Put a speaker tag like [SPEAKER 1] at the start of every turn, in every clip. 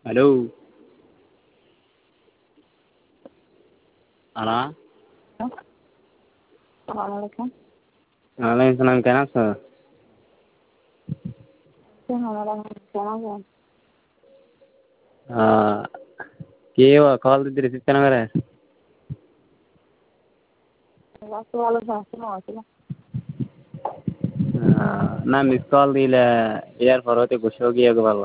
[SPEAKER 1] Hello. আনা
[SPEAKER 2] Assalamualaikum.
[SPEAKER 1] ওয়ালাইকুম সালাম, কেমন আছো?
[SPEAKER 2] Assalamualaikum.
[SPEAKER 1] কে কল দিতে রিসিভ কেন করে?
[SPEAKER 2] Waktu lalu saya mau sih.
[SPEAKER 1] না মিস কল দিলে ইয়ার পরতে বসে গিয়ে বলবা।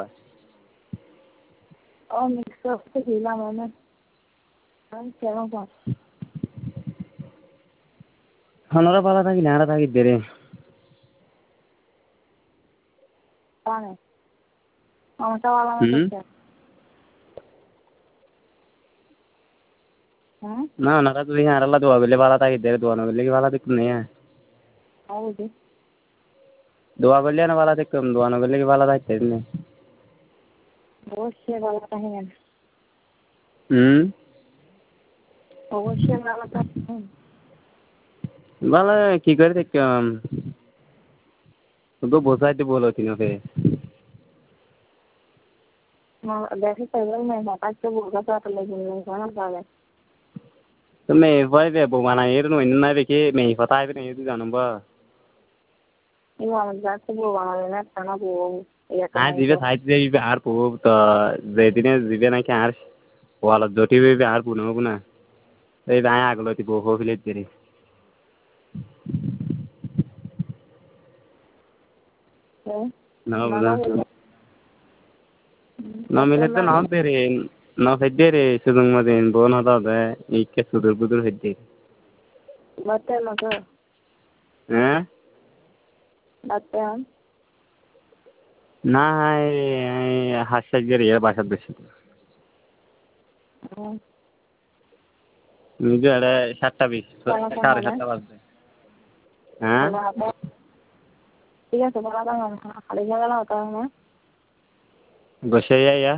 [SPEAKER 2] Oh, mixer itu hilang mana? Kan saya mau.
[SPEAKER 1] হনরা পালা থাকি নাড়া থাকি Dere.
[SPEAKER 2] Mana? Kamu tahu alamat
[SPEAKER 1] হুম
[SPEAKER 2] apa?
[SPEAKER 1] না ওনারা তো দেখি আড়াল্লা দোয়া করলে পালা থাকি দেরে, দোয়া না করলে কি পালা দেখুন নেই।
[SPEAKER 2] Tahu deh.
[SPEAKER 1] দোয়া করলে না পালা দেখুন, দোয়া না করলে কি পালা থাকতে নেই।
[SPEAKER 2] অবশ্যই ভালো থাকেন।
[SPEAKER 1] হুম
[SPEAKER 2] অবশ্যই ভালো থাকেন।
[SPEAKER 1] ভালো কি করে দেখতাম, তোকে বোঝাইতে বলো তিনকে।
[SPEAKER 2] দেখি তাহলে मैं हटात से बोलता था तो लेकिन नहीं खाना पा गया।
[SPEAKER 1] তো মেয়ে ভয় বে বউ বানাই এর নই না দেখে মেয়ে কথা আইবে না তুই জানো বা।
[SPEAKER 2] ये वाला जात से वो वाला लेना खाना वो ये
[SPEAKER 1] আর
[SPEAKER 2] करना ही
[SPEAKER 1] দিবে
[SPEAKER 2] तो।
[SPEAKER 1] সাইড দিবে আর পু তো যেদিনে দিবে নাকি আর ওয়ালা জটি বেবি আর পুনো না এই বাই আগলো তি বউ ফিলে দিরে না বুঝা। না মিলে তো নাও দেরে না ফেদেরে সুদুং মদিন বোন হতা দে ইকে সুদুর বুদুর ফেদে।
[SPEAKER 2] बच्चे लोग
[SPEAKER 1] হ্যাঁ
[SPEAKER 2] बच्चे हम
[SPEAKER 1] না হাসা গেরে বাসা বেশি নিজে আরে 7:20
[SPEAKER 2] खाना खाना है
[SPEAKER 1] 7:30 বাজে। হ্যাঁ
[SPEAKER 2] खाना आता ठीक है सुबह आता हम खाली जगह ना होता है ना
[SPEAKER 1] বসে ইয়া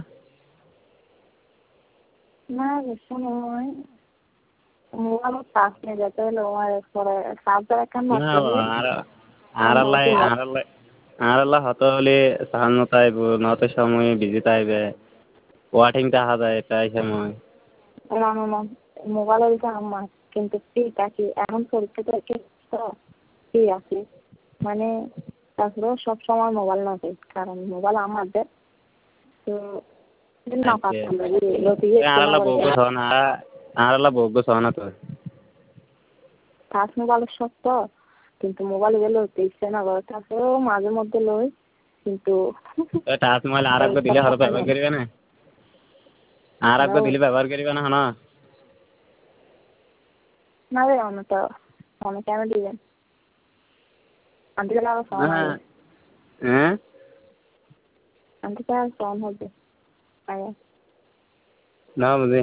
[SPEAKER 2] ना गुस्सा नहीं মোবাইলত চার্জ নিয়ে যেতে হলে আমার পরে চার্জার একখান
[SPEAKER 1] না
[SPEAKER 2] নষ্ট হয়ে
[SPEAKER 1] আর
[SPEAKER 2] আর
[SPEAKER 1] আর আল্লাহ
[SPEAKER 2] নতুন
[SPEAKER 1] আর আল্লাহ আর আল্লাহ হত হলে সাহান মতো আইব নত সময় বিজি আইবে ওয়াটিং দেখা যায় এটাই সময়।
[SPEAKER 2] রান্না মোবাইলের দিকে আমার কিন্তু ফ্রি থাকি এখন পরীক্ষা থেকে তো ফ্রি আছি মানে তারপরেও সব সময় মোবাইল না চাই কারণ মোবাইল আমাদের তো না পারতাম লতিয়ে
[SPEAKER 1] আর
[SPEAKER 2] কেনা
[SPEAKER 1] আল্লাহ
[SPEAKER 2] করে
[SPEAKER 1] বউকে সনা আর আল্লাহ বউকে সনা তো
[SPEAKER 2] টাচ মোবাইলের শখ তো কিন্তু মোবাইল গেলে হতে ইচ্ছে না করে তারপরেও মাঝে মধ্যে লই কিন্তু
[SPEAKER 1] টাচ মোবাইল আর একবার দিলে হলো ব্যবহার করিবে না, আর একবার দিলে ব্যবহার করিবে না হনা
[SPEAKER 2] না রে অনেক অনেক কেন দিবেন আনতে আরো ফোন হবে
[SPEAKER 1] হ্যাঁ
[SPEAKER 2] আনতে আর ফোন হবে আগে
[SPEAKER 1] না বুঝি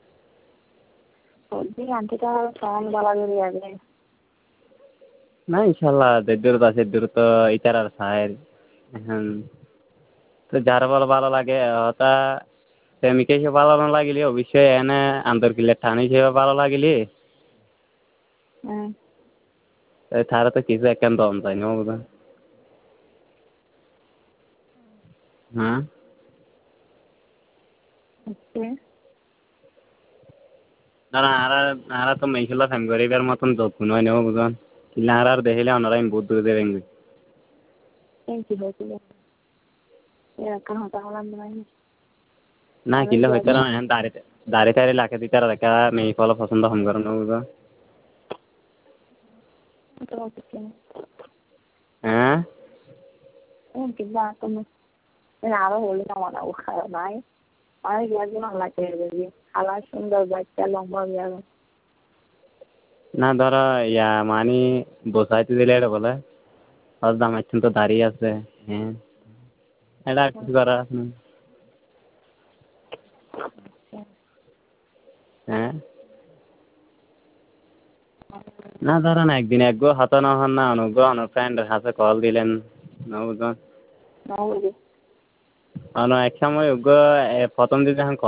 [SPEAKER 2] বলছি আনতে আর ফোন বলা যদি আগে
[SPEAKER 1] না ইনশাল্লাহ দেড় আছে দূর তো ইতার আর সাহের এখন তো যার বল ভালো লাগে ওটা প্রেমিকে সে ভালো না লাগিলে অবশ্যই এনে আন্তর কিলে ঠানি সে ভালো লাগিলে তারা তো কিছু একখান দম তাই না বুঝা। হ্যাঁ না না আর তো মেঘলা ফ্যান গরিবের মতন যত্ন নয় নেব বুঝান কিলা আর দেখিলে ওনারা আমি বহুত দূরে দেবেন
[SPEAKER 2] কি হয়েছিল এরকম হতা হলাম নাই
[SPEAKER 1] না কিলা হইতে না এখন দাঁড়িয়ে দাঁড়িয়ে দাঁড়িয়ে লাখে দিতে আর দেখা মেয়ে ফলো পছন্দ হম করে নেব বুঝা। হ্যাঁ
[SPEAKER 2] কিংবা তুমি আরো হলে আমার খারাপ নাই অনেক একজন লাগে খালা সুন্দর বাচ্চা লম্বা বিয়া
[SPEAKER 1] না ধরো ইয়া মানি বসাইতে দিলে এটা বলে আর দাম একটু তো দাঁড়িয়ে আছে। হ্যাঁ এটা আর কিছু করার আছে না। হ্যাঁ না ধরেন একদিন একগো হাতে না হন না অনুগ্রহ অন ফ্রেন্ডের হাতে কল দিলেন না বুঝলেন
[SPEAKER 2] না বুঝি
[SPEAKER 1] এক সময় প্রথম দিন যখন